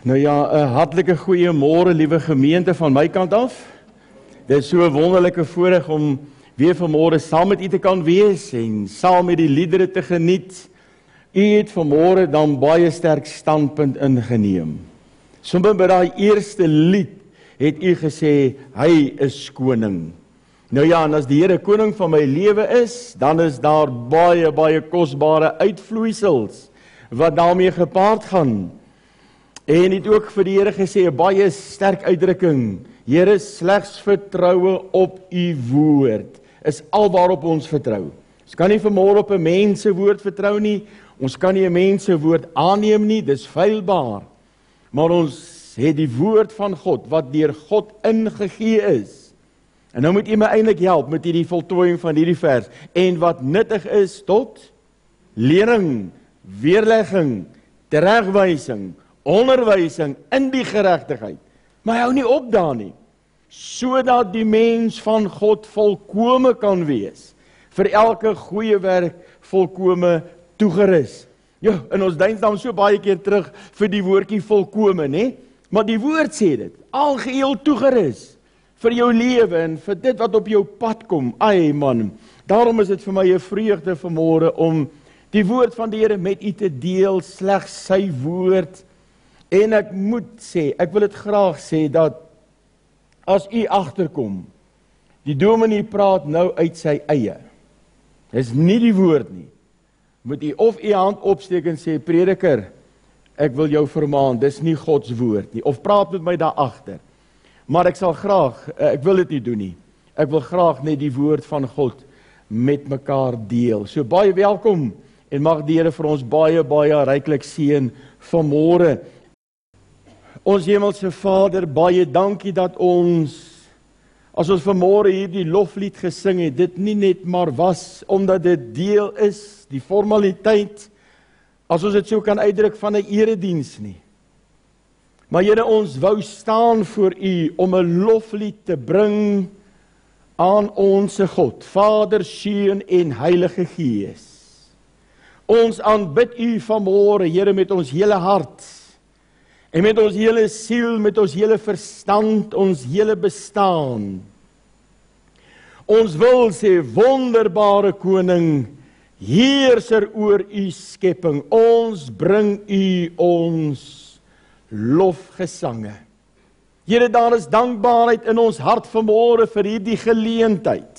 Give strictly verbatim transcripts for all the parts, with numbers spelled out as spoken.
Nou ja, 'n hartlike goeiemôre liewe gemeente van my kant af. Dit is so 'n wonderlike voorreg om weer vanmôre saam met u te kan wees en saam met die liedere te geniet. U het vanmôre dan baie sterk standpunt ingeneem. Sommige by daai eerste lied het u gesê, hy is koning. Nou ja, en as die Here koning van my lewe is, dan is daar baie, baie kosbare uitvloeisels wat daarmee gepaard gaan. En het ook vir die Here gesê, 'n baie sterk uitdrukking, Here, slegs vertroue op u woord, is al waarop ons vertrou. Ons kan nie vanmôre op 'n mens se woord vertrou nie, ons kan nie 'n mens se woord aanneem nie, dis feilbaar. Maar ons het die woord van God, wat deur God ingegee is. En nou moet u my eintlik help met hierdie voltooiing van hierdie vers, en wat nuttig is tot lering, weerlegging, teregwysing, onderwysing in die geregtigheid. Maar hou nie op daar nie, sodat die mens van God volkome kan wees, vir elke goeie werk volkome toegerus. Ja, en ons dink dan so baie keer terug vir die woordjie volkome, né? Maar die woord sê dit, algeheel toegerus vir jou lewe en vir dit wat op jou pad kom. Ai man, daarom is dit vir my 'n vreugde vanmôre om die woord van die Here met u te deel, slegs sy woord. En ek moet sê, ek wil dit graag sê, dat as u agterkom, die dominee praat nou uit sy eie. Dis nie die woord nie. Moet u of u hand opsteek en sê, prediker, ek wil jou vermaan, dis nie Gods woord nie. Of praat met my daar agter. Maar ek sal graag, ek wil dit nie doen nie. Ek wil graag net die woord van God met mekaar deel. So baie welkom en mag die Here vir ons baie, baie ryklik seën vanmôre. Ons hemelse Vader, baie dankie dat ons, as ons vanmôre hierdie loflied gesing het, dit nie net maar was, omdat dit deel is, die formaliteit, as ons dit so kan uitdruk van 'n erediens nie. Maar Here, ons wou staan voor u om 'n loflied te bring aan onsse God, Vader, Seun en Heilige Gees. Ons aanbid u vanmôre, Here, met ons hele hart, en met ons hele siel, met ons hele verstand, ons hele bestaan. Ons wil sê, wonderbare koning, heerser oor u skepping, ons bring u ons lofgesange. Here, daar is dankbaarheid in ons hart vanmôre vir hierdie geleentheid.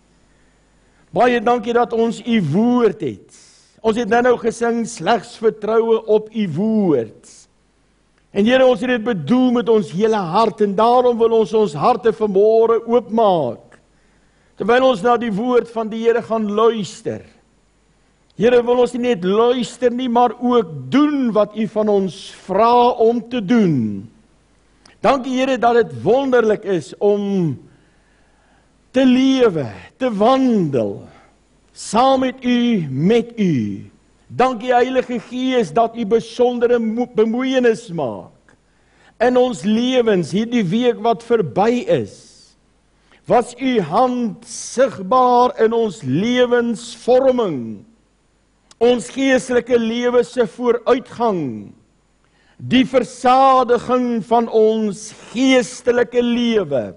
Baie dankie dat ons u woord het. Ons het nou gesing, slegs vertroue op u woord. En Here, ons het dit bedoel met ons hele hart, en daarom wil ons ons harte vanmôre oopmaak, terwyl ons na die woord van die Here gaan luister. Here, wil ons nie net luister nie, maar ook doen wat u van ons vra om te doen. Dankie Here dat dit wonderlik is om te lewe, te wandel, saam met u, met u. Dankie Heilige Gees dat u besondere bemoeienis maak in ons lewens, hierdie week wat verby is. Was u hand sigbaar in ons lewensvorming, ons geestelike lewe se vooruitgang, die versadiging van ons geestelike lewe.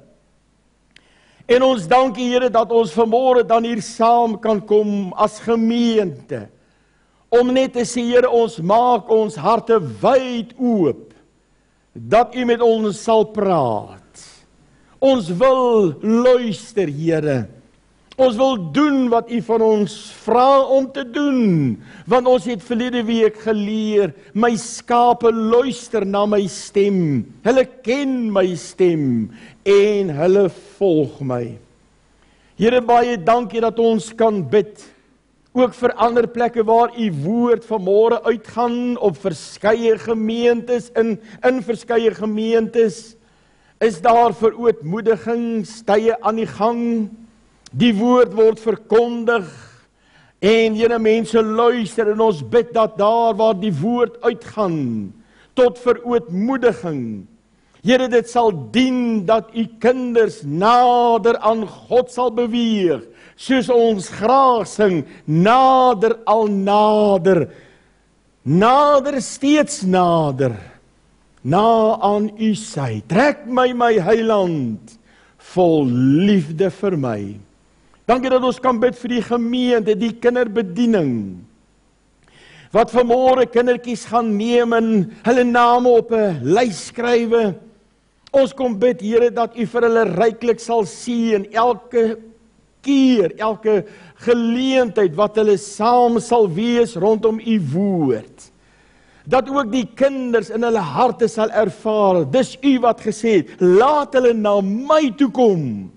En ons dankie Here dat ons vanmôre dan hier saam kan kom as gemeente, om net te sê, Here, ons maak ons harte wyd oop, dat u met ons sal praat. Ons wil luister, Here. Ons wil doen wat u van ons vra om te doen, want ons het verlede week geleer, my skape luister na my stem, hulle ken my stem, en hulle volg my. Here, baie dankie dat ons kan bid, ook vir ander plekke waar u woord vanmôre uitgaan, op verskeie gemeentes, in, in verskeie gemeentes, is daar verootmoedigingstye aan die gang, die woord word verkondig, en Here, mense luister, en ons bid dat daar waar die woord uitgaan, tot verootmoediging, Here, dit sal dien dat u kinders nader aan God sal beweeg, soos ons graag sing, nader al nader, nader steeds nader, na aan u sy. Trek my, my heiland, vol liefde vir my. Dankie dat ons kan bid vir die gemeente, die kinderbediening, wat vanmôre kindertjies gaan neem en hulle name op 'n lys skrywe. Ons kom bid, Here, dat u vir hulle ryklik sal sien, elke keer, elke geleentheid wat hulle saam sal wees rondom u woord. Dat ook die kinders in hulle harte sal ervaar, dis u wat gesê het, laat hulle na my toe kom.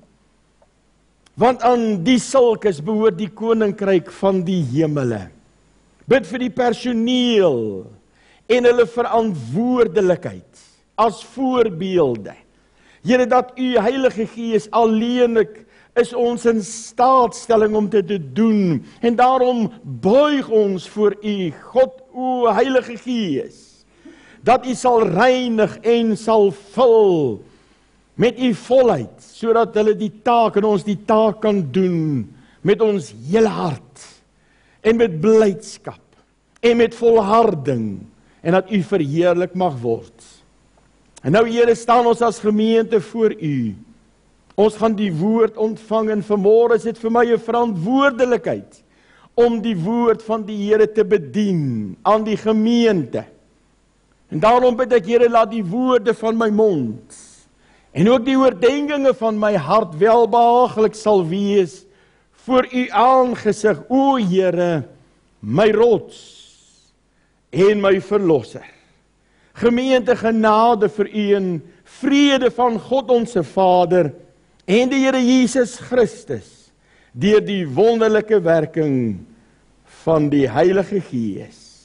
Want aan die sulkes behoort die koninkryk van die hemele. Bid vir die personeel en hulle verantwoordelikheid as voorbeelde. Here, dat u Heilige Gees alleenlik is ons in staatstelling om dit te doen. En daarom buig ons voor u, God, o Heilige Gees, dat u sal reinig en sal vul met u volheid, sodat hulle die taak en ons die taak kan doen met ons hele hart en met blydskap en met volharding en dat u verheerlik mag word. En nou, Here, staan ons as gemeente voor u. Ons gaan die woord ontvang en vanmôre is dit vir my 'n verantwoordelikheid om die woord van die Here te bedien aan die gemeente. En daarom bid ek, Here, laat die woorde van my mond en ook die oordeenkinge van my hart welbehaaglik sal wees voor u aangesig, o Here, my rots en my verlosser. Gemeente, genade vir u en vrede van God ons Vader en die Here Jesus Christus deur die wonderlike werking van die Heilige Gees.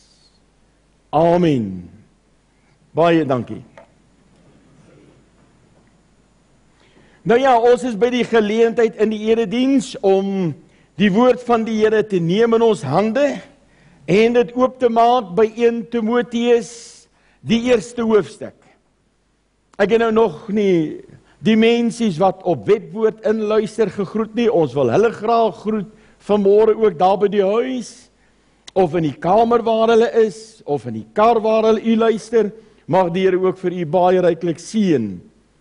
Amen. Baie dankie. Nou ja, ons is by die geleentheid in die erediens om die woord van die Here te neem in ons hande en dit oop te maak by Eerste Timoteus, die eerste hoofstuk. Ek het nou nog nie die mensies wat op Webwoord inluister gegroet nie, ons wil hulle graag groet vanmôre ook daar by die huis, of in die kamer waar hulle is, of in die kar waar hulle u luister, mag die Here ook vir u baie ryklik seën.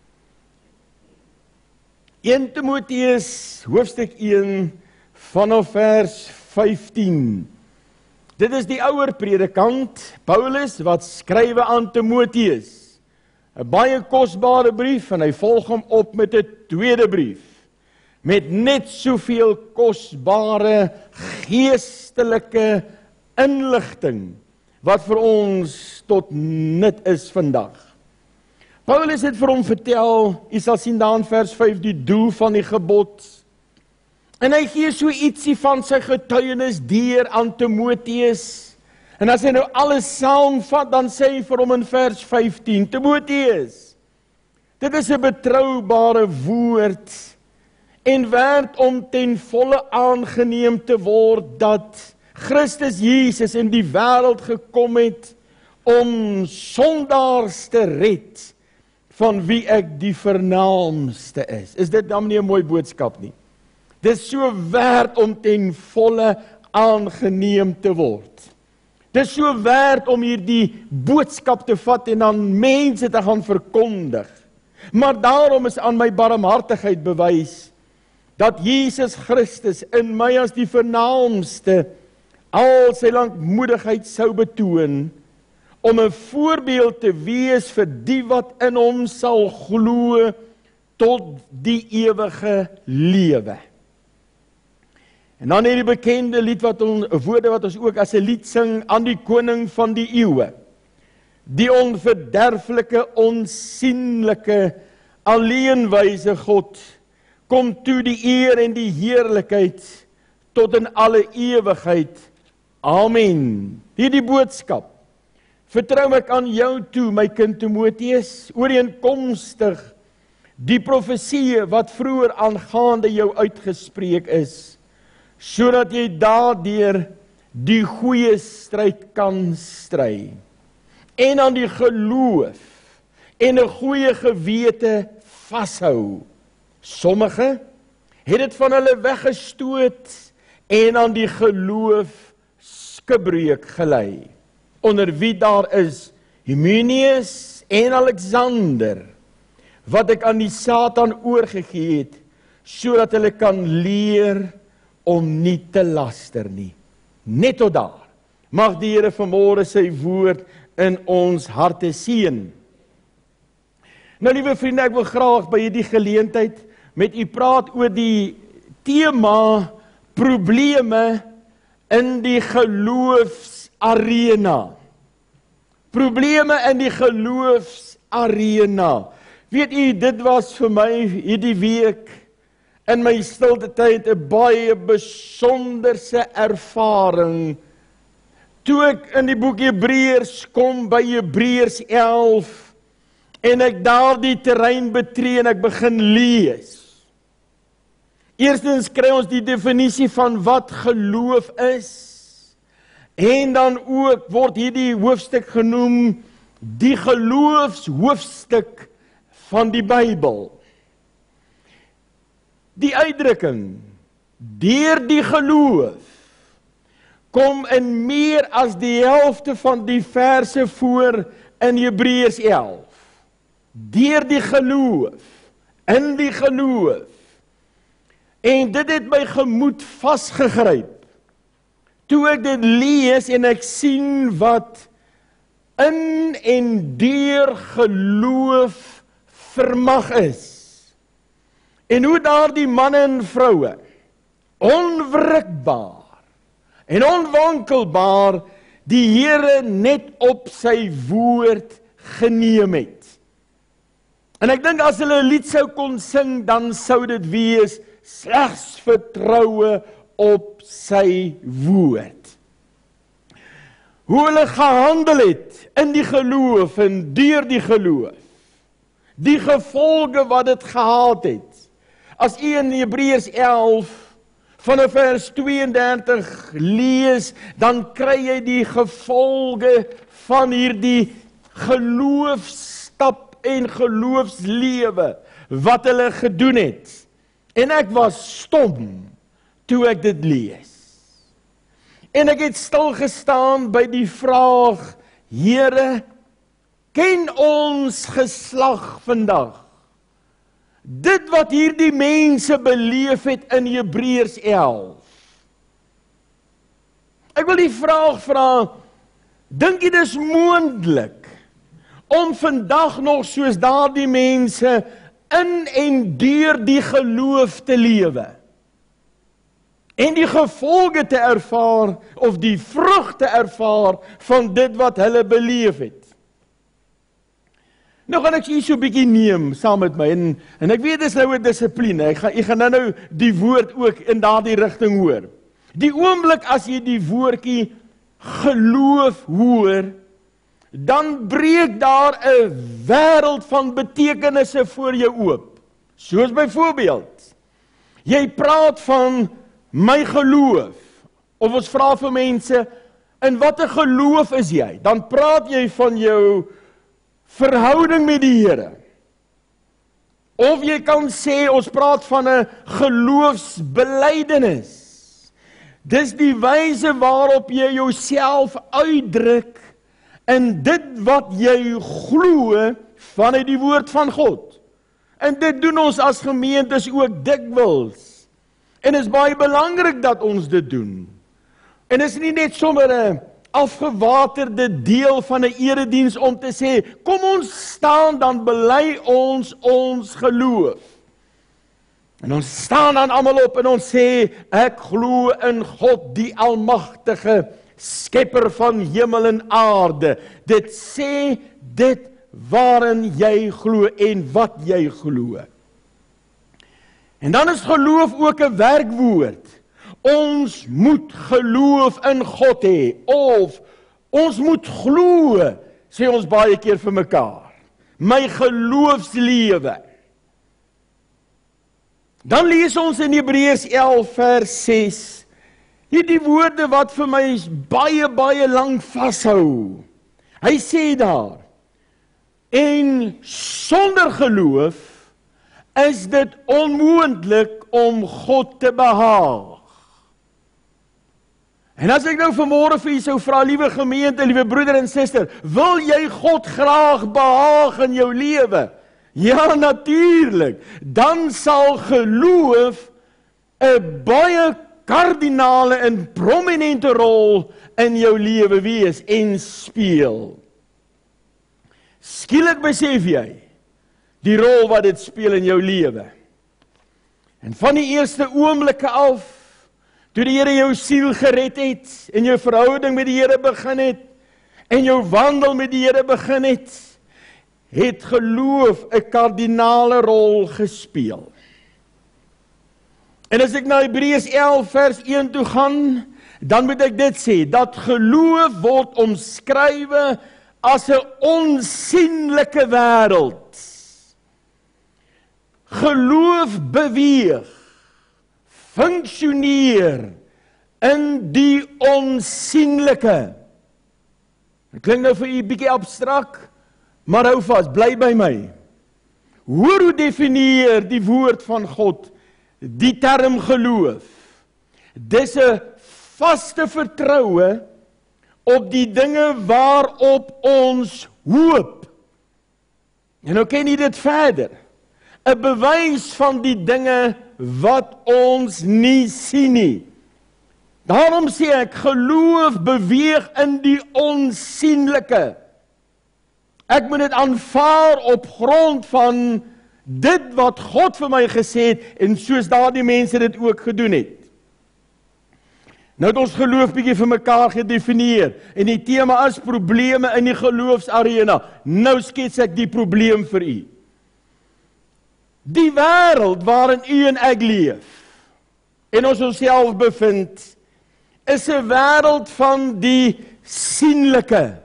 Eerste Timoteus, hoofstuk een, vanaf vers vyftien. Dit is die ouer predikant, Paulus, wat skrywe aan Timoteus. 'n Baie kosbare brief, en hy volg hom op met 'n tweede brief, met net soveel kosbare geestelike inligting, wat vir ons tot nut is vandag. Paulus het vir hom vertel, jy sal sien daar in vers vyf, die doel van die gebod, en hy gee so ietsie van sy getuienis deur aan Timoteus. En as hy nou alles saamvat, dan sê hy vir hom in vers vyftien, Timoteus, dit is 'n betroubare woord en werd om ten volle aangeneem te word dat Christus Jesus in die wêreld gekom het om sondaars te red, van wie ek die vernaamste is. Is dit dan nie 'n mooi boodskap nie? Dit is so werd om ten volle aangeneem te word. Dit is so werd om hier die boodskap te vat en aan mense te gaan verkondig. Maar daarom is aan my barmhartigheid bewys, dat Jesus Christus in my as die vernaamste al sy lankmoedigheid sou betoon, om 'n voorbeeld te wees vir die wat in hom sal glo tot die ewige lewe. En dan hierdie bekende lied wat ons, woorde wat ons ook as 'n lied sing aan die koning van die eeue. Die onverderflike, onsienlike, alleenwyse God, kom toe die eer en die heerlikheid tot in alle ewigheid. Amen. Hierdie boodskap vertrou ek aan jou toe, my kind Timoteus, ooreenkomstig die profesie wat vroeër aangaande jou uitgespreek is, sodat jy daardeur die goeie stryd kan stry, en aan die geloof en 'n goeie gewete vashou. Sommige het dit van hulle weggestoot en aan die geloof skibreuk gelei, onder wie daar is Hymenaeus en Alexander, wat ek aan die Satan oorgegee het, sodat hulle kan leer om nie te laster nie. Net tot daar. Mag die Here vanmôre sy woord in ons harte seën. Nou liewe vriende, ek wil graag by hierdie geleentheid met u praat oor die tema probleme in die geloofsarena. Probleme in die geloofsarena. Weet u, dit was vir my hierdie week in my stilte tyd 'n baie besonderse ervaring. Toe ek in die boek Hebreërs kom by Hebreërs elf en ek daardie terrein betree en ek begin lees. Eerstens kry ons die definisie van wat geloof is. En dan ook word hierdie hoofstuk genoem die geloofshoofstuk van die Bybel. Die uitdrukking deur die geloof kom in meer as die helfte van die verse voor in Hebreërs elf. Deur die geloof, in die geloof. En dit het my gemoed vasgegryp. Toe ek dit lees en ek sien wat in en deur geloof vermag is. En hoe daardie manne en vroue onwrikbaar en onwankelbaar die Here net op sy woord geneem het. En ek dink as hulle 'n lied sou kon sing, dan sou dit wees slegs vertroue op sy woord. Hoe hulle gehandel het in die geloof en deur die geloof. Die gevolge wat dit gehad het. As u in Hebreërs elf vanaf vers tweeëndertig lees, dan kry jy die gevolge van hierdie geloofstap en geloofslewe wat hulle gedoen het. En ek was stom toe ek dit lees. En ek het stil gestaan by die vraag, Here, ken ons geslag vandag? Dit wat hierdie mense beleef het in Hebreërs elf. Ek wil die vraag vra, dink jy dis moontlik om vandag nog soos daardie mense in en deur die geloof te lewe? En die gevolge te ervaar, of die vrug te ervaar van dit wat hulle beleef het. Nou gaan ek hier so 'n bietjie neem saam met my, en, en ek weet dis nou 'n dissipline, ek gaan, ek gaan nou nou die woord ook in daardie rigting hoor. Die oomblik as jy die woordjie geloof hoor, dan breek daar 'n wêreld van betekenisse voor jou oop. Soos byvoorbeeld, jy praat van my geloof, of ons vra vir mense, in watter geloof is jy? Dan praat jy van jou verhouding met die Here. Of jy kan sê, ons praat van 'n geloofsbelydenis. Dis die wyse waarop jy jouself uitdruk in dit wat jy glo vanuit die woord van God. En dit doen ons as gemeentes ook dikwels. En is baie belangrik dat ons dit doen. En is nie net sommer 'n afgewaterde deel van 'n erediens om te sê, kom ons staan, dan bely ons ons geloof. En ons staan dan almal op en ons sê, ek glo in God die Almagtige, Skepper van hemel en aarde. Dit sê dit waarin jy glo en wat jy glo. En dan is geloof ook 'n werkwoord. Ons moet geloof in God hê, of ons moet glo, sê ons baie keer vir mekaar. My geloofslewe. Dan lees ons in Hebreërs elf vers ses, hierdie woorde wat vir my baie, baie lang vashou. Hy sê daar, en sonder geloof is dit onmoontlik om God te behaag. En as ek nou vanmôre vir u sou vra, liewe gemeente, liewe broeder en suster, wil jy God graag behaag in jou lewe? Ja, natuurlik. Dan sal geloof 'n baie kardinale en prominente rol in jou lewe wees en speel. Skielik besef jy die rol wat dit speel in jou lewe. En van die eerste oomblikke af, toe die Here jou siel gered het, en jou verhouding met die Here begin het, en jou wandel met die Here begin het, het geloof 'n kardinale rol gespeel. En as ek na Hebreërs elf vers een toe gaan, dan moet ek dit sê, dat geloof word omskrywe as 'n onsigbare wêreld. Geloof beweeg, funksioneer in die onsigbare. Dit klink nou vir u bietjie abstrak, maar hou vas, bly by my. Hoor hoe definieer die woord van God die term geloof. Dis 'n vaste vertroue op die dinge waarop ons hoop. En nou ken jy dit verder. 'n Bewys van die dinge wat ons nie sien nie. Daarom sê ek, geloof beweeg in die onsigbare. Ek moet dit aanvaar op grond van dit wat God vir my gesê het, en soos daardie mense dit ook gedoen het. Nou het ons geloof bietjie vir mekaar gedefinieer, en die tema is probleme in die geloofsarena. Nou skets ek die probleem vir u. Die wêreld waarin u en ek leef, en ons onsself bevind, is 'n wêreld van die sienlike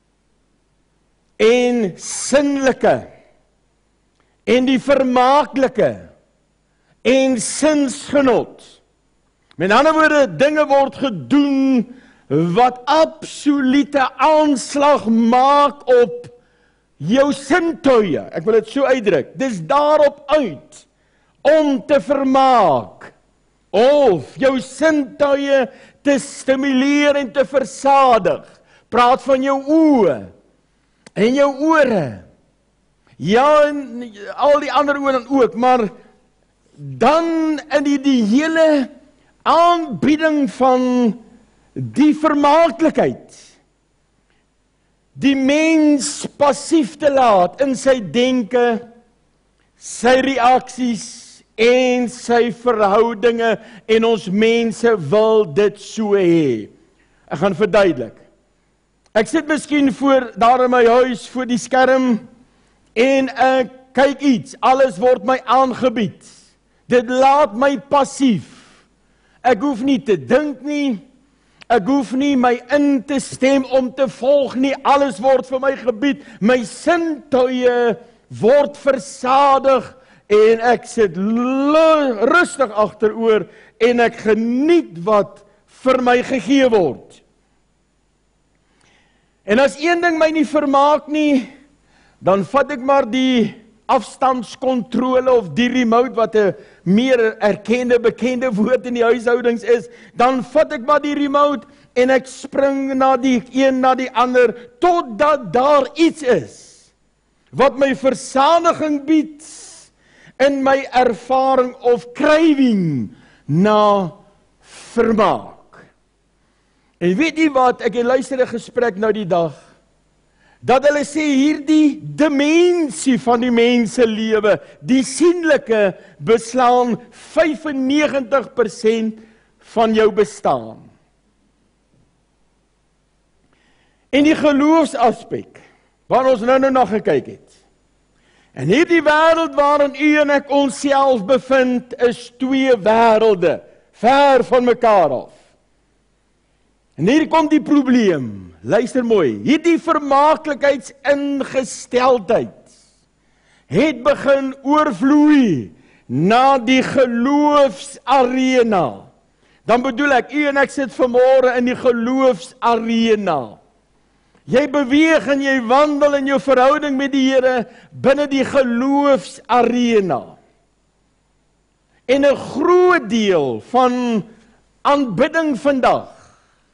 en sinnelike en die vermaaklike en sinsgenot. Met ander woorde, dinge word gedoen wat absolute aanslag maak op jou sintuie. Ek wil dit so uitdruk. Dis daarop uit om te vermaak of jou sintuie te stimuleer en te versadig. Praat van jou oë en jou ore. Ja, en al die ander oor dan ook, maar dan in die, die hele aanbieding van die vermaaklikheid, die mens passief te laat in sy denke, sy reaksies en sy verhoudinge, en ons mense wil dit so hê. Ek gaan verduidelik. Ek sit miskien voor, daar in my huis, voor die skerm, en ek kyk iets, alles word my aangebied. Dit laat my passief. Ek hoef nie te dink nie, ek hoef nie my in te stem om te volg nie, alles word vir my gebied, my sintuie word versadig, en ek sit rustig agteroor, en ek geniet wat vir my gegee word. En as een ding my nie vermaak nie, dan vat ek maar die afstandskontrole of die remote, wat 'n meer erkende, bekende woord in die huishoudings is, dan vat ek maar die remote en ek spring na die een na die ander, totdat daar iets is wat my versadiging bied in my ervaring of krywing na vermaak. En weet jy wat, ek het luister 'n gesprek nou die dag, dat hulle sê hierdie dimensie van die mense lewe, die sienlike, beslaan vyfennegentig persent van jou bestaan. En die geloofsaspek, waar ons nou nou na gekyk het, en hierdie wêreld waarin u en ek onsself bevind, is twee wêrelde, ver van mekaar af. En hier kom die probleem, luister mooi, hierdie vermaaklikheidsingesteldheid het begin oorvloei na die geloofsarena. Dan bedoel ek, u en ek sit vanmôre in die geloofsarena. Jy beweeg en jy wandel in jou verhouding met die Here binne die geloofsarena. En 'n groot deel van aanbidding vandag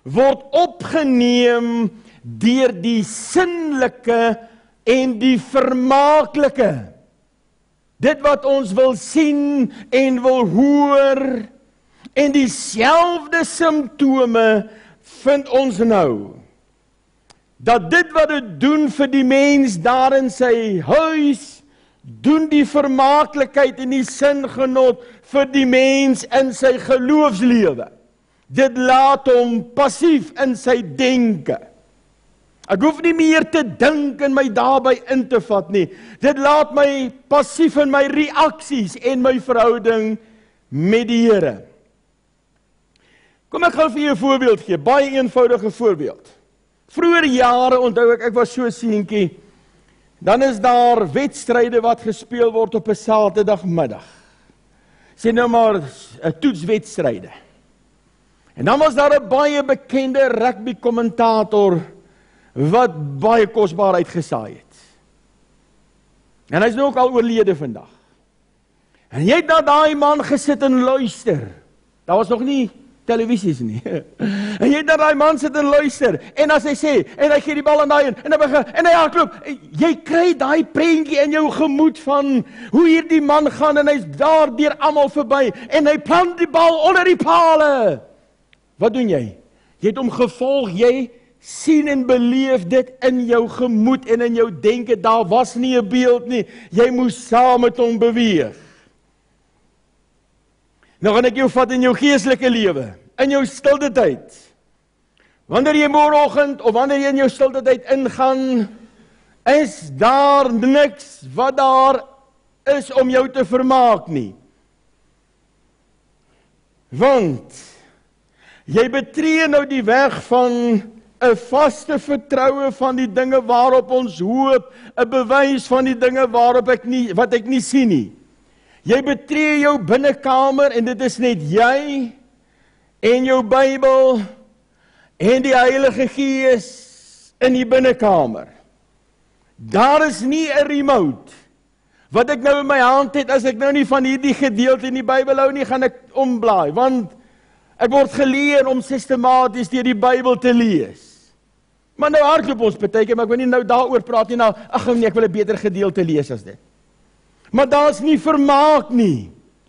word opgeneem deur die sinnelike en die vermaaklike. Dit wat ons wil sien en wil hoor, en dieselfde simptome vind ons nou. Dat dit wat dit doen vir die mens daar in sy huis, doen die vermaaklikheid en die singenot vir die mens in sy geloofslewe. Dit laat hom passief in sy denke. Ek hoef nie meer te dink en my daarby in te vat nie. Dit laat my passief in my reaksies en my verhouding met die Here. Kom ek gaan vir julle 'n voorbeeld gee, baie eenvoudige voorbeeld. Vroeger jare onthou ek, ek was so seentjie, dan is daar wedstryde wat gespeel word op 'n Saterdagmiddag. Sê nou maar 'n toetswedstryde. En dan was daar 'n baie bekende rugby kommentator wat baie kosbaar uitgesaai het. En hy is nou ook al oorlede vandag. En jy het na daai man gesit en luister. Daar was nog nie televisies nie. En jy het na daai man sit en luister. En as hy sê, en hy gee die bal aan daai een, en hy begin, en hy hardloop, jy kry daai prentjie in jou gemoed van hoe hierdie man gaan, en hy's daar deur almal verby, en hy plant die bal onder die pale. Wat doen jy? Jy het hom gevolg, jy sien en beleef dit in jou gemoed en in jou denke, daar was nie 'n beeld nie, jy moes saam met hom beweeg. Nou gaan ek jou vat in jou geestelike lewe, in jou stilte tyd. Wanneer jy môreoggend of wanneer jy in jou stilte tyd ingaan, is daar niks wat daar is om jou te vermaak nie. Want jy betree nou die weg van 'n vaste vertroue van die dinge waarop ons hoop, 'n bewys van die dinge waarop ek nie, wat ek nie sien nie. Jy betree jou binnekamer en dit is net jy en jou Bybel en die Heilige Gees in die binnekamer. Daar is nie 'n remote wat ek nou in my hand het, as ek nou nie van hierdie gedeelte in die Bybel hou nie, gaan ek omblaai, want ek word geleer om sistematies deur die Bybel te lees. Maar nou hardloop ons partykeer, maar ek wil nie nou daaroor praat nie, nou, ag nee, ek wil 'n beter gedeelte lees as dit. Maar daar is nie vermaak nie.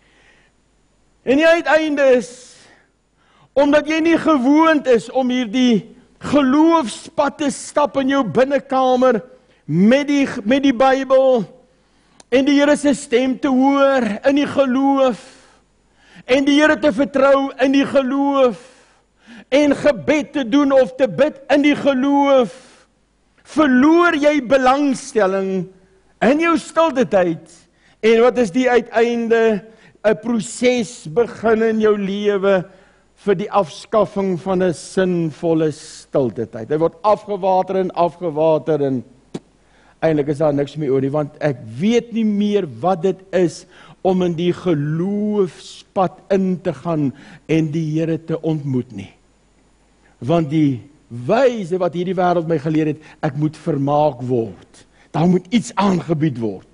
En die uiteinde is, omdat jy nie gewoond is om hierdie geloofspad te stap in jou binnekamer, met die, met die Bybel, en die Here se stem te hoor in die geloof, en die Here te vertrou in die geloof, en gebed te doen of te bid in die geloof, verloor jy belangstelling in jou stilte tyd, en wat is die uiteinde? 'n Proses begin in jou lewe vir die afskaffing van 'n sinvolle stilte tyd. Hy word afgewater en afgewater en eintlik is daar niks meer oor nie, want ek weet nie meer wat dit is om in die geloofspad in te gaan en die Here te ontmoet nie. Want die wyse wat hierdie wêreld my geleer het, ek moet vermaak word. Daar moet iets aangebied word.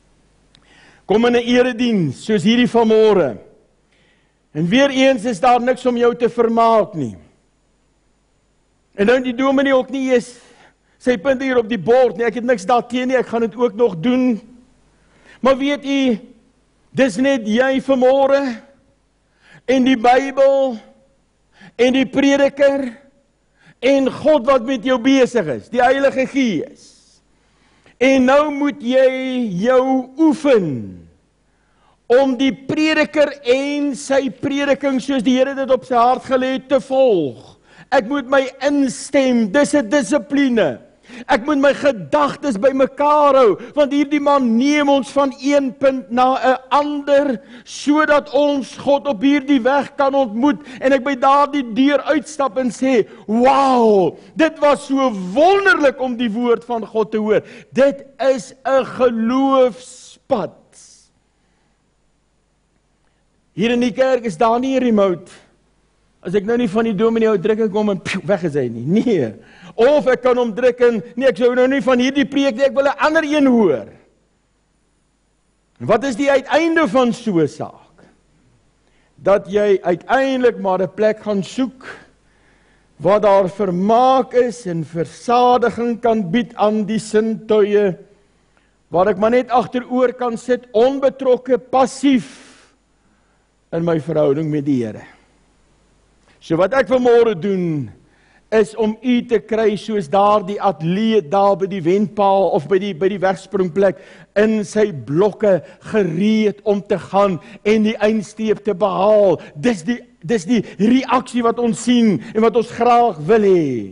Kom in 'n erediens, soos hierdie vanmôre. En weer eens is daar niks om jou te vermaak nie. En nou die dominee ook nie eens sy punt hier op die bord nie, ek het niks daarteen nie, ek gaan dit ook nog doen. Maar weet u, dis net jy vanmôre, en die Bybel, en die prediker, en God wat met jou besig is, die Heilige Gees. En nou moet jy jou oefen, om die prediker en sy prediking, soos die Here dit op sy hart gelê het, te volg. Ek moet my instem, dis 'n dissipline. Ek moet my gedagtes by mekaar hou, want hierdie man neem ons van een punt na 'n ander, sodat ons God op hierdie weg kan ontmoet, en ek by daardie deur uitstap en sê, wow, dit was so wonderlik om die woord van God te hoor. Dit is 'n geloofspad. Hier in die kerk is daar nie 'n remote. As ek nou nie van die dominee hou, druk ek hom en pjoe, weg is hy nie. Nee. Of ek kan hom druk en, nee, ek sou nou nie van hierdie preek nie, ek wil 'n ander een hoor. Wat is die uiteinde van so 'n saak? Dat jy uiteindelik maar 'n plek gaan soek, waar daar vermaak is en versadiging kan bied aan die sintuie, waar ek maar net agteroor kan sit, onbetrokke, passief in my verhouding met die Here. So wat ek vanmôre doen, is om u te kry soos daar die atleet daar by die wenpaal of by die, by die wegspringplek in sy blokke gereed om te gaan en die eindstreep te behaal. Dis die, dis die reaksie wat ons sien en wat ons graag wil hê.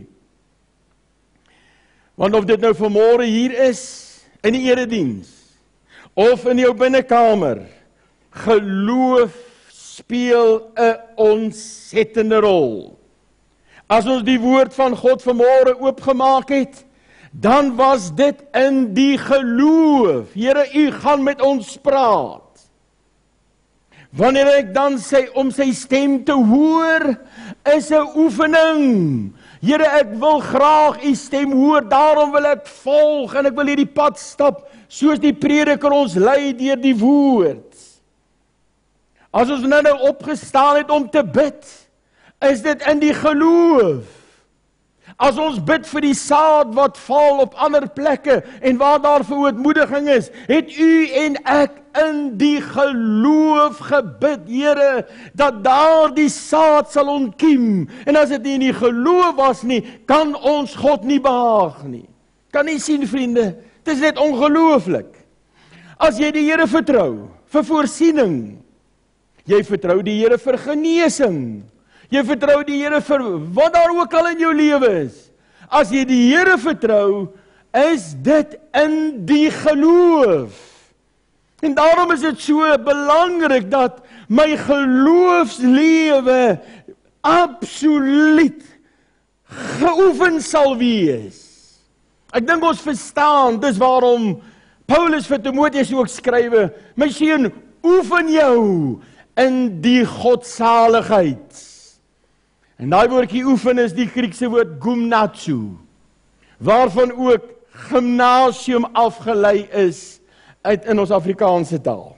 Want of dit nou vanmôre hier is, in die erediens, of in jou binnekamer, geloof speel 'n ontsettende rol. As ons die woord van God vanmôre oopgemaak het, dan was dit in die geloof. Here, u gaan met ons praat. Wanneer ek dan sê om sy stem te hoor, is 'n oefening. Here, ek wil graag u stem hoor, daarom wil ek volg en ek wil hierdie pad stap, soos die prediker ons lei deur die woord. As ons nou nou opgestaan het om te bid, is dit in die geloof. As ons bid vir die saad wat val op ander plekke en waar daar verootmoediging is, het u en ek in die geloof gebid, Here, dat daar die saad sal ontkiem. En as dit nie in die geloof was nie, kan ons God nie behaag nie. Kan nie sien, vriende, dit is net ongelooflik. As jy die Here vertrou vir voorsiening, jy vertrou die Here vir genesing, jy vertrou die Here vir wat daar ook al in jou lewe is. As jy die Here vertrou, is dit in die geloof. En daarom is dit so belangrik dat my geloofslewe absoluut geoefen sal wees. Ek dink ons verstaan, dis waarom Paulus vir Timoteus ook skrywe, my seun, oefen jou in die godsaligheid. En daai woordjie oefen is die Griekse woord gymnasio, waarvan ook gimnasium afgelei is uit in ons Afrikaanse taal.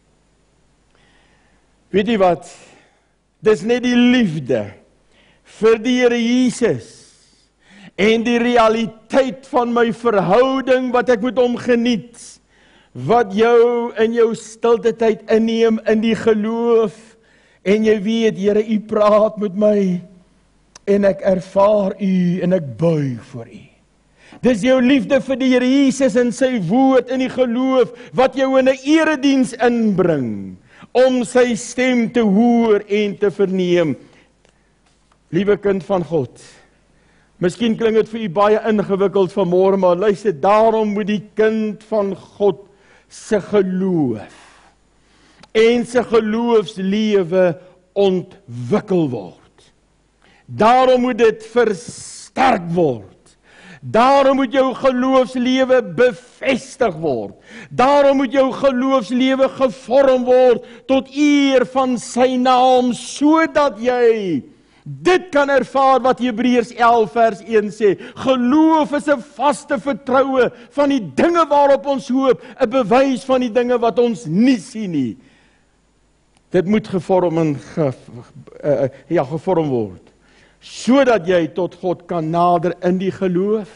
Weet jy wat? Dis net die liefde vir die Here Jesus en die realiteit van my verhouding wat ek met hom geniet, wat jou in jou stilte tyd inneem in die geloof, en jy weet, Here, u praat met my, en ek ervaar u, en ek buig voor u. Dis jou liefde vir die Here Jesus en sy woord in die geloof, wat jou in 'n erediens inbring, om sy stem te hoor en te verneem. Liewe kind van God, miskien klink dit vir u baie ingewikkeld vanmôre, maar luister, daarom moet die kind van God se geloof en sy geloofslewe ontwikkel word. Daarom moet dit versterk word. Daarom moet jou geloofslewe bevestig word. Daarom moet jou geloofslewe gevorm word tot eer van sy naam, sodat jy dit kan ervaar wat Hebreërs elf vers een sê. Geloof is 'n vaste vertroue van die dinge waarop ons hoop, 'n bewys van die dinge wat ons nie sien nie. Dit moet gevorm en ge, uh, ja, gevorm word, sodat jy tot God kan nader in die geloof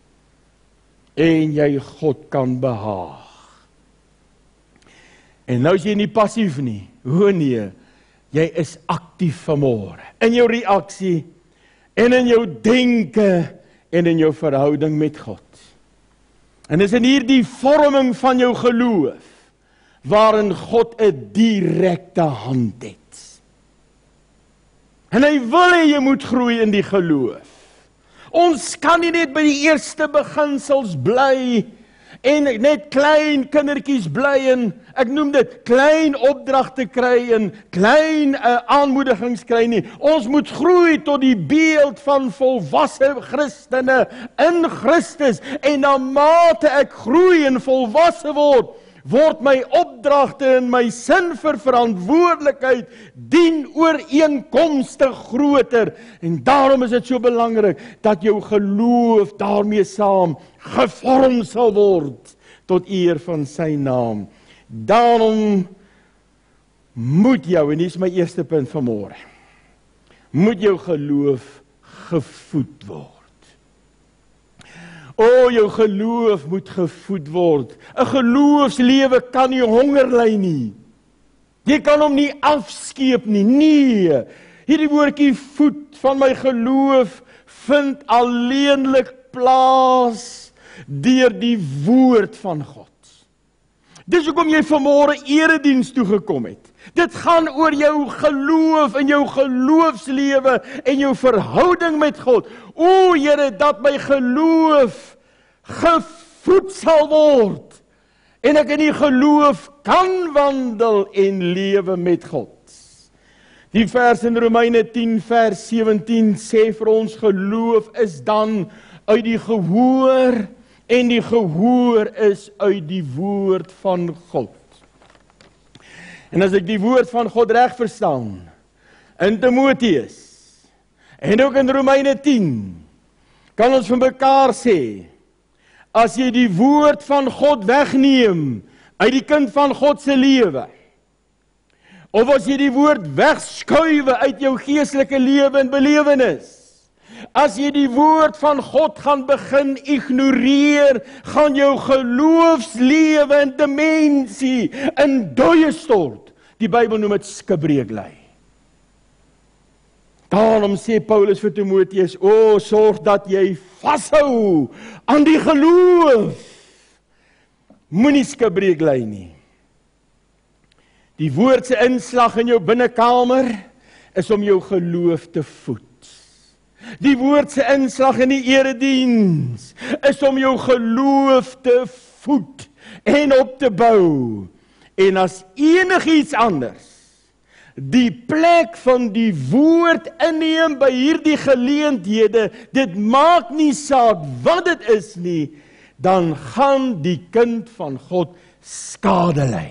en jy God kan behaag. En nou is jy nie passief nie. O nee, jy is aktief vanmôre in jou reaksie en in jou denke en in jou verhouding met God. En dis in hierdie vorming van jou geloof waarin God 'n direkte hand het. En hy wil hê jy moet groei in die geloof. Ons kan nie net by die eerste beginsels bly en net klein kindertjies bly en ek noem dit klein opdragte kry en klein uh, aanmoedigings kry nie. Ons moet groei tot die beeld van volwasse Christene in Christus, en na mate ek groei en volwasse word, word my opdragte en my sin vir verantwoordelikheid dien ooreenkomstig groter. En daarom is dit so belangrik dat jou geloof daarmee saam gevorm sal word tot eer van sy naam. Daarom moet jou, en hier is my eerste punt vanmôre, moet jou geloof gevoed word. O, jou geloof moet gevoed word. 'n Geloofslewe kan nie honger ly nie. Jy kan hom nie afskeep nie. Nee, hierdie woordjie voed van my geloof vind alleenlik plaas deur die woord van God. Dis hoekom jy vanmôre erediens toe gekom het. Dit gaan oor jou geloof en jou geloofslewe en jou verhouding met God. O Here, dat my geloof gevoed sal word en ek in die geloof kan wandel en lewe met God. Die vers in Romeine tien vers sewentien sê vir ons, geloof is dan uit die gehoor en die gehoor is uit die woord van God. En as ek die woord van God reg verstaan, in Timoteus, en ook in Romeine tien, kan ons van mekaar sê, as jy die woord van God wegneem, uit die kind van God se lewe, of as jy die woord wegskuiwe uit jou geestelike lewe en belewenis, as jy die woord van God gaan begin ignoreer, gaan jou geloofslewe en dimensie in dooie stort. Die Bybel noem dit skibreekly. Daarom sê Paulus vir Timoteus, o, sorg dat jy vashou aan die geloof. Moenie skibreekly nie. Die woord se inslag in jou binnekamer is om jou geloof te voed. Die woord se inslag in die erediens is om jou geloof te voed en op te bou. En as enigiets anders die plek van die woord inneem by hierdie geleenthede, dit maak nie saak wat dit is nie, dan gaan die kind van God skade ly.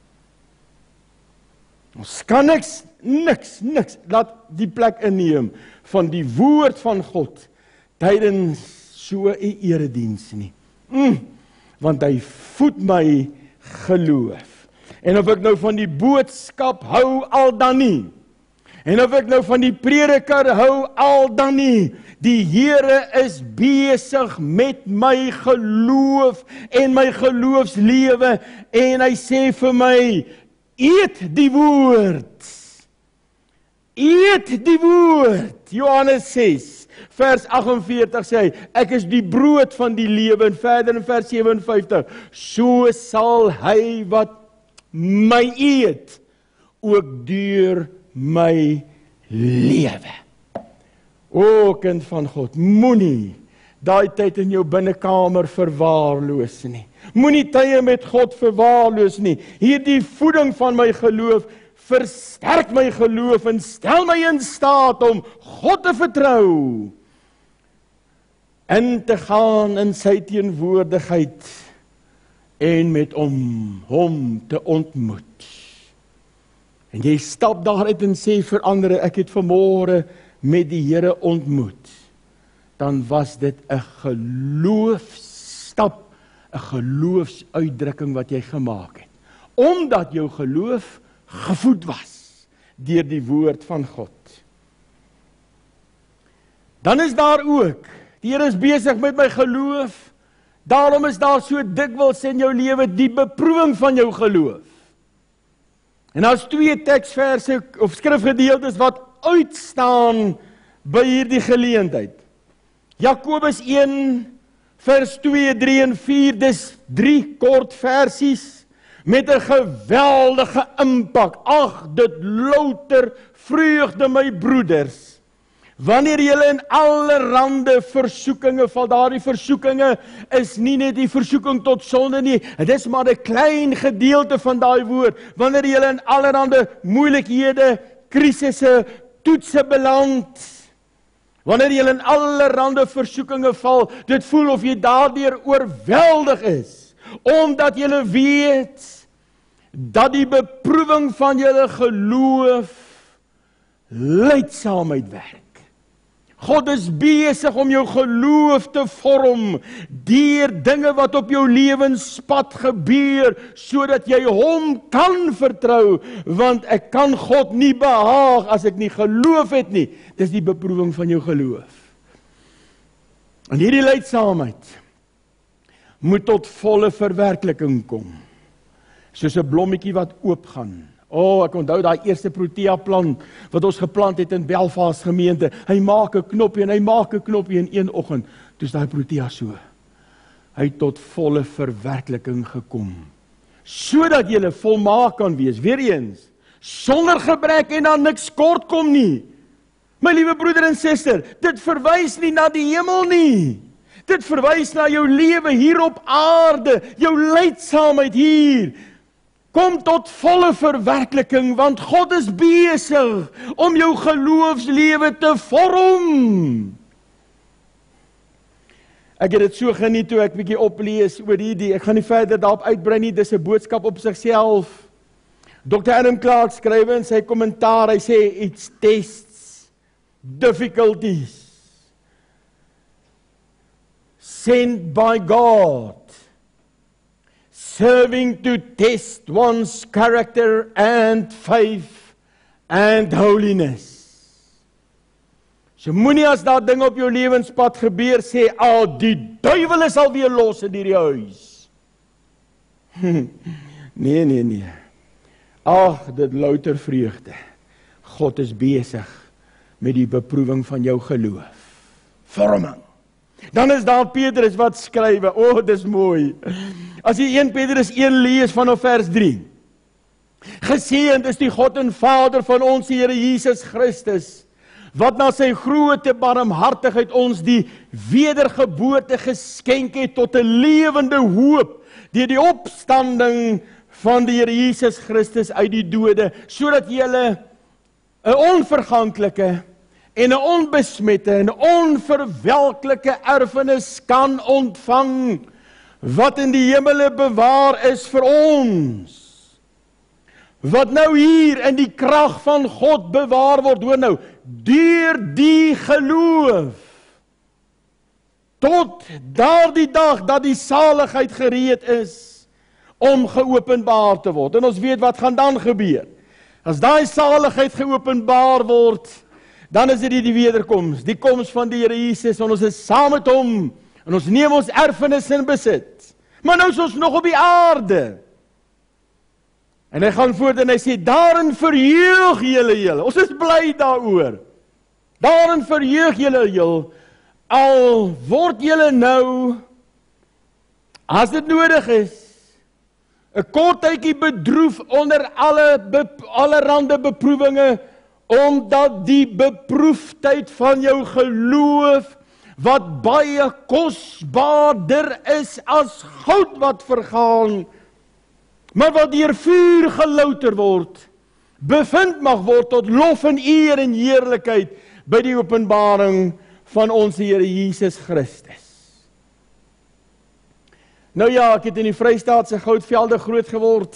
Ons kan niks, niks, niks, laat die plek inneem van die woord van God tydens so 'n erediens nie. Mm, want hy voed my geloof. En of ek nou van die boodskap hou al dan nie, en of ek nou van die prediker hou al dan nie, die Here is besig met my geloof en my geloofslewe, en hy sê vir my, eet die woord. Eet die woord. Johannes ses, vers agt en veertig sê hy, ek is die brood van die lewe, en verder in vers sewe en vyftig, so sal hy wat my eet, ook deur my lewe. O kind van God, moenie daai tyd in jou binnekamer verwaarloos nie. Moenie tye met God verwaarloos nie. Hierdie voeding van my geloof versterk my geloof en stel my in staat om God te vertrou, in te gaan in sy teenwoordigheid en met hom, hom te ontmoet. En jy stap daaruit en sê vir ander, ek het vanmôre met die Here ontmoet. Dan was dit 'n geloofstap, 'n geloofsuitdrukking wat jy gemaak het. Omdat jou geloof gevoed was deur die woord van God. Dan is daar ook, die Here is besig met my geloof, daarom is daar so dikwels in jou lewe die beproewing van jou geloof. En daar's twee teksverse of skrifgedeeltes wat uitstaan by hierdie geleentheid. Jakobus een vers twee, drie en vier, dis drie kort versies met 'n geweldige impak. Ag, dit louter vreugde my broeders, wanneer julle in allerhande versoekinge val. Daardie versoekinge is nie net die versoeking tot sonde nie, dit is maar 'n klein gedeelte van daai woord. Wanneer julle in allerhande moeilikhede, krisisse, toetse beland, wanneer julle in allerhande versoekinge val, dit voel of jy daardeur oorweldig is, omdat julle weet dat die beproewing van julle geloof lydsaamheid werk. God is besig om jou geloof te vorm deur dinge wat op jou lewenspad gebeur, sodat jy hom kan vertrou, want ek kan God nie behaag as ek nie geloof het nie. Dis die beproewing van jou geloof. En hierdie lydsaamheid moet tot volle verwerkliking kom. Soos 'n blommetjie wat oopgaan. O, oh, ek onthou daai eerste Protea plant wat ons geplant het in Belfast gemeente. Hy maak 'n knoppie en hy maak 'n knoppie in een oggend. Toe is daai Protea so. Hy het tot volle verwerkliking gekom. Sodat jy volmaak kan wees. Weereens, sonder gebrek en dan niks kort kom nie. My liewe broeder en suster, dit verwys nie na die hemel nie. Dit verwys na jou lewe hier op aarde, jou lydsaamheid hier. Kom tot volle verwerkliking, want God is besig om jou geloofslewe te vorm. Ek het dit so geniet toe ek bietjie oplees oor hierdie, ek gaan nie verder daarop uitbrei nie, dis 'n boodskap op sigself. dokter Adam Clark skryf in sy kommentaar, hy sê, it's tests, difficulties, sent by God, serving to test one's character and faith and holiness. So moenie as daar ding op jou lewenspad gebeur, sê, ah, die duiwel is alweer los in hierdie huis. nee, nee, nee. Ag, dit louter vreugde. God is besig met die beproewing van jou geloof. Vorming. Dan is daar Petrus wat skrywe, o, oh, dis mooi. As jy Eerste Petrus een lees vanaf vers drie. Geseënd is die God en Vader van ons Here Jesus Christus, wat na sy groote barmhartigheid ons die wedergeboorte geskenk het tot 'n lewende hoop, deur die opstanding van die Here Jesus Christus uit die dode, sodat julle 'n onverganklike en 'n onbesmette en onverwelklike erfenis kan ontvang, wat in die hemele bewaar is vir ons, wat nou hier in die krag van God bewaar word, hoor nou, deur die geloof, tot daardie dag dat die saligheid gereed is, om geopenbaar te word. En ons weet wat gaan dan gebeur. As daai saligheid geopenbaar word, dan is dit die wederkoms, die koms van die Here Jesus, en ons is saam met hom, en ons neem ons erfenis in besit. Maar nou is ons nog op die aarde. En hy gaan voort en hy sê, daarin verheug julle julle. Ons is bly daaroor. Daarin verheug julle julle, al word julle nou, as dit nodig is, 'n kort tydjie bedroef onder alle be, allerhande beproewinge, omdat die beproefdheid van jou geloof, wat baie kosbaarder is as goud wat vergaan, maar wat deur vuur gelouter word, bevind mag word tot lof en eer en heerlikheid by die openbaring van ons Here Jesus Christus. Nou ja, ek het in die Vrystaatse goudvelde groot geword,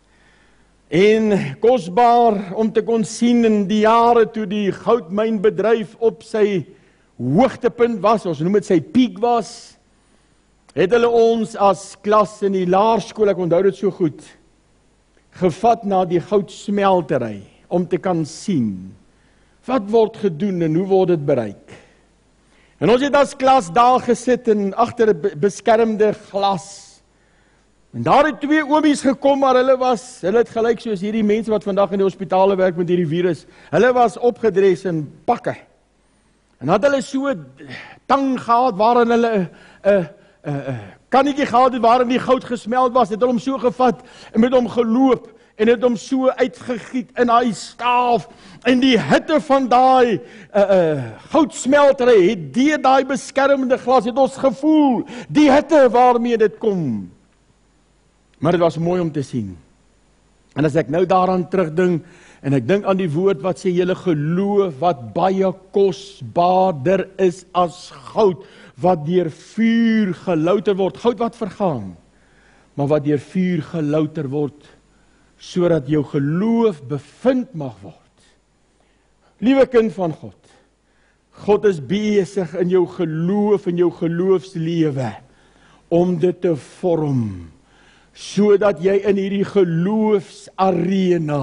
en kosbaar om te kon sien in die jare toe die goudmynbedryf op sy hoogtepunt was, ons noem dit sy piek was, het hulle ons as klas in die laerskool, ek onthou dit so goed, gevat na die goudsmeltery, om te kan sien, wat word gedoen en hoe word dit bereik. En ons het as klas daar gesit en agter 'n beskermde glas. En daar het twee oomies gekom, maar hulle was, hulle het gelyk soos hierdie mense wat vandag in die hospitale werk met hierdie virus. Hulle was opgedres in pakke. En had hulle so tang gehad waarin hulle 'n 'n 'n kannetjie gehad het waarin die goud gesmeld was, het hulle hom so gevat en met hom geloop en het hom so uitgegiet in daai staaf, en die hitte van daai uh, uh, goudsmeltery het deur daai beskermende glas, het ons gevoel, die hitte waarmee dit kom. Maar dit was mooi om te sien. En as ek nou daaraan terugdink, en ek dink aan die woord wat sê, julle geloof wat baie kosbaarder is as goud, wat deur vuur gelouter word, goud wat vergaan, maar wat deur vuur gelouter word, sodat jou geloof bevind mag word. Liewe kind van God, God is besig in jou geloof, in jou geloofslewe, om dit te vorm, sodat jy in hierdie geloofsarena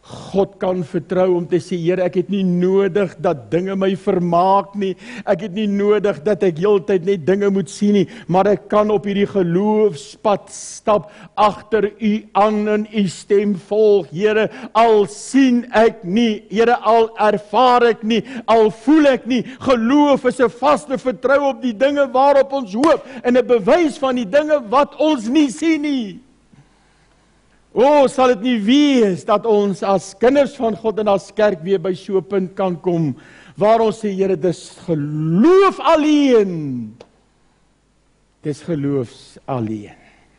God kan vertrou om te sê, Here, ek het nie nodig dat dinge my vermaak nie, ek het nie nodig dat ek heeltyd net dinge moet sien nie, maar ek kan op hierdie geloofspad stap, agter u aan en u stem volg, Here, al sien ek nie, Here, al ervaar ek nie, al voel ek nie, geloof is 'n vaste vertrou op die dinge waarop ons hoop, en 'n bewys van die dinge wat ons nie sien nie. O, sal dit nie wees dat ons as kinders van God en as kerk weer by so 'n punt kan kom, waar ons sê, Here, dis geloof alleen. Dis geloofs alleen.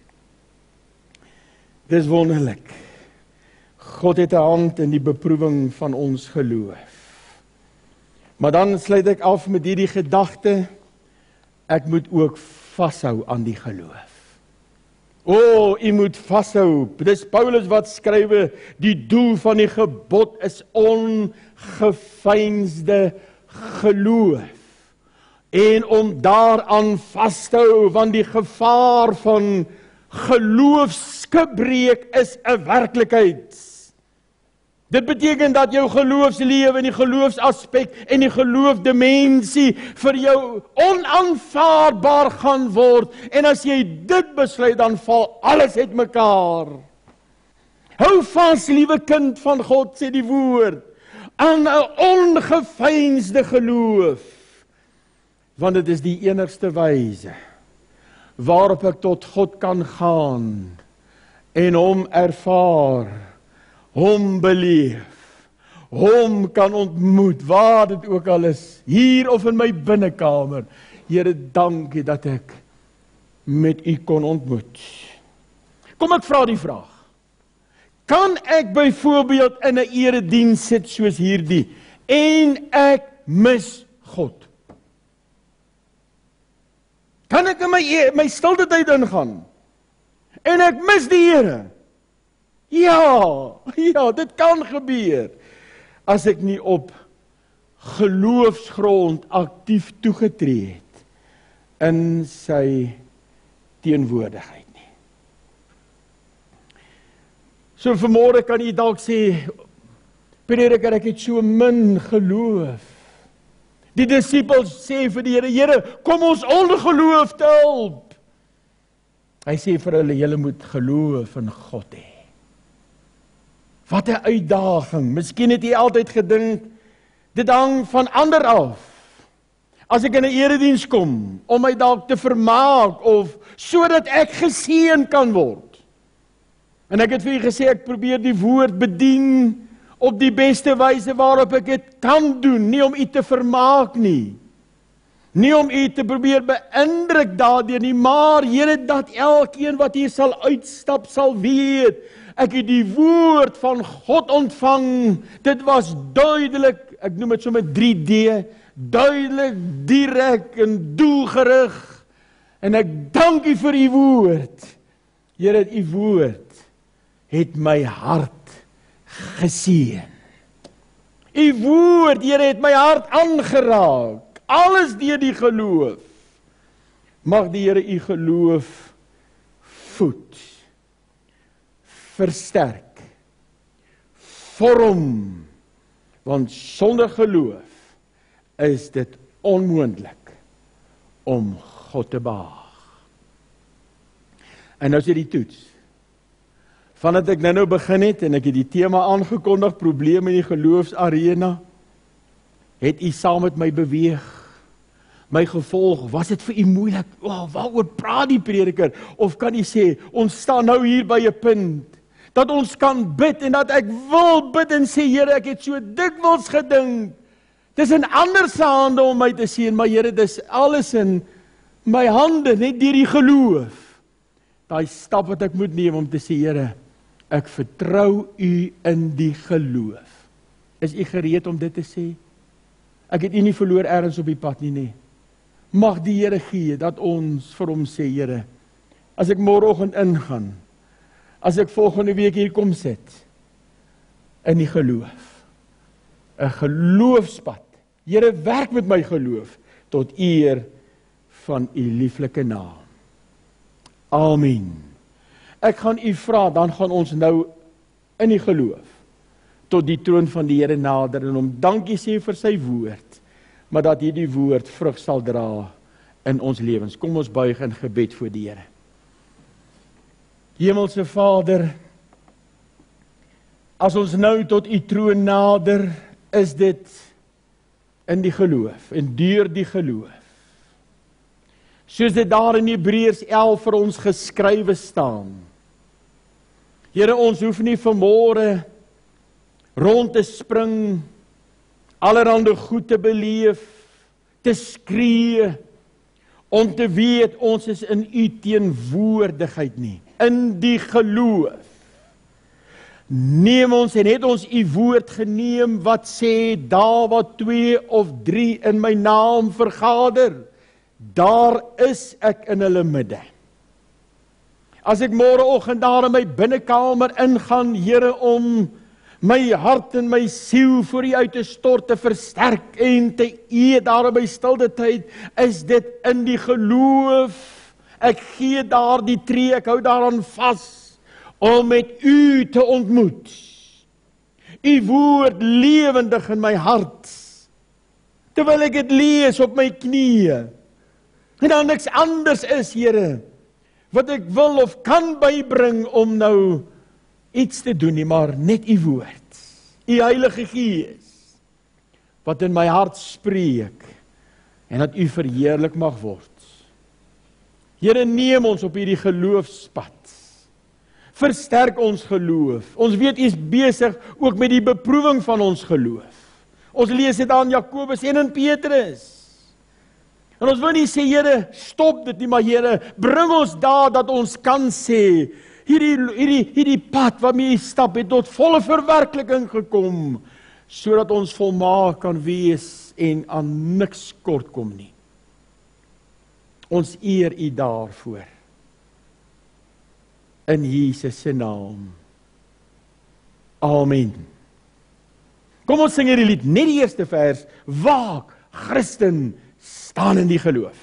Dis wonderlik. God het 'n hand in die beproewing van ons geloof. Maar dan sluit ek af met hierdie gedagte, ek moet ook vashou aan die geloof. O, u moet vashou. Dis Paulus wat skrywe, die doel van die gebod is ongeveinsde geloof. En om daaraan vas te hou, want die gevaar van geloofsgebreek is 'n werklikheid. Dit beteken dat jou geloofslewe en die geloofsaspek en die geloofdimensie vir jou onaanvaarbaar gaan word. En as jy dit besluit, dan val alles uitmekaar. Hou vas, liewe kind van God, sê die woord, aan 'n ongeveinsde geloof. Want dit is die enigste wyse waarop ek tot God kan gaan en hom ervaar, hom beleef, hom kan ontmoet, waar dit ook al is, hier of in my binnekamer. Here, dankie dat ek met u kon ontmoet. Kom, ek vra die vraag. Kan ek byvoorbeeld in 'n erediens sit soos hierdie, en ek mis God? Kan ek in my, my stilte tyd ingaan, en ek mis die Here? Ja, ja, dit kan gebeur, as ek nie op geloofsgrond aktief toegetree het, in sy teenwoordigheid nie. So vanmôre kan jy dalk sê, prediker, ek het so min geloof. Die disippels sê vir die Here, Here, kom ons ongeloof te hulp. Hy sê vir hulle, julle moet geloof in God hê. Wat 'n uitdaging. Miskien het jy altyd gedink, dit hang van ander af. As ek in 'n erediens kom, om my dalk te vermaak, of sodat ek geseën kan word. En ek het vir julle gesê, ek probeer die woord bedien, op die beste wyse waarop ek dit kan doen, nie om u te vermaak nie. Nie om u te probeer beïndruk daardeur nie, maar Here, dat elkeen wat hier sal uitstap, sal weet, ek het die woord van God ontvang, dit was duidelik, ek noem dit so met drie D, duidelik, direk en doelgerig, en ek dank u vir u woord. Here, u woord het my hart geseën. U woord, Here, het my hart aangeraak, alles deur die geloof. Mag die Here u geloof voed, versterk, vorm, want sonder geloof is dit onmoontlik om God te behaag. En nou is dit die toets. Vandat ek nou nou begin het, en ek het die tema aangekondig, probleme in die geloofsarena, het u saam met my beweeg. My gevolg, was dit vir u moeilik? Oh, waaroor praat die prediker? Of kan u sê, ons staan nou hier by 'n punt, dat ons kan bid, en dat ek wil bid en sê, Here, ek het so dikwels gedink, dis in ander se hande om my te seën, maar Here, dis alles in my hande, net deur die geloof. Daai stap wat ek moet neem om te sê, Here, ek vertrou u in die geloof. Is u gereed om dit te sê? Ek het u nie verloor ergens op die pad nie, nee. Mag die Here gee, dat ons vir hom sê, Here, as ek môreoggend ingaan, as ek volgende week hier kom sit, in die geloof, 'n geloofspad, Here, werk met my geloof, tot eer van u lieflike naam. Amen. Ek gaan u vra, dan gaan ons nou in die geloof tot die troon van die Here nader en hom dankie sê vir sy woord, maar dat hierdie woord vrug sal dra in ons lewens. Kom ons buig in gebed voor die Here. Hemelse Vader, as ons nou tot u troon nader, is dit in die geloof en deur die geloof. Soos dit daar in Hebreërs elf vir ons geskrywe staan. Here, ons hoef nie vanmôre rond te spring, allerhande goed te beleef, te skree, om te weet ons is in u teenwoordigheid nie. In die geloof neem ons en het ons u woord geneem wat sê, daar wat twee of drie in my naam vergader, daar is ek in hulle midde. As ek môreoggend daar in my binnekamer ingaan, Here, om my hart en my siel voor u uit te stort, te versterk en te eet daar in my stilte tyd, is dit in die geloof. Ek gee daar die tree, ek hou daaraan vas, om met u te ontmoet. U woord lewendig in my hart, terwyl ek dit lees op my knieë, en dan niks anders is, Here, wat ek wil of kan bybring om nou iets te doen nie, maar net u woord, u Heilige Gees, wat in my hart spreek, en dat u verheerlik mag word. Here, neem ons op hierdie geloofspad, versterk ons geloof. Ons weet u is besig ook met die beproewing van ons geloof. Ons lees dit aan Jakobus en in Petrus. En ons wil nie sê, Here, stop dit nie, maar Here, bring ons daar dat ons kan sê, hierdie, hierdie, hierdie pad waarmee u stap het tot volle verwerkliking gekom, sodat ons volmaak kan wees en aan niks kort kom nie. Ons eer u daarvoor. In Jesus se naam. Amen. Kom ons sing hierdie lied, net die eerste vers, waak, Christen, staan in die geloof.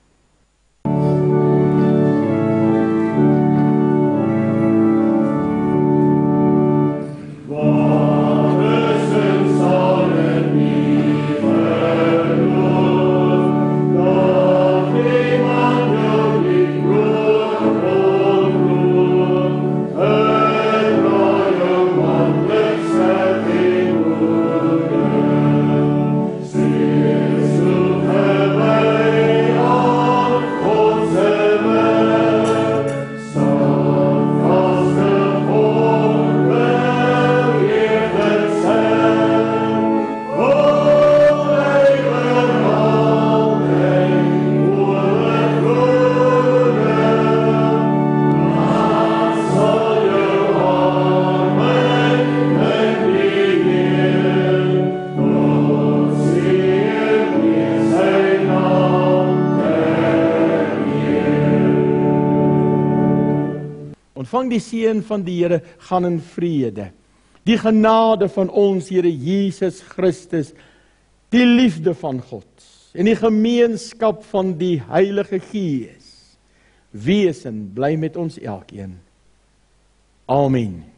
Ontvang die seën van die Here, gaan in vrede. Die genade van ons Here Jesus Christus, die liefde van God en die gemeenskap van die Heilige Gees, wees en bly met ons elkeen. Amen.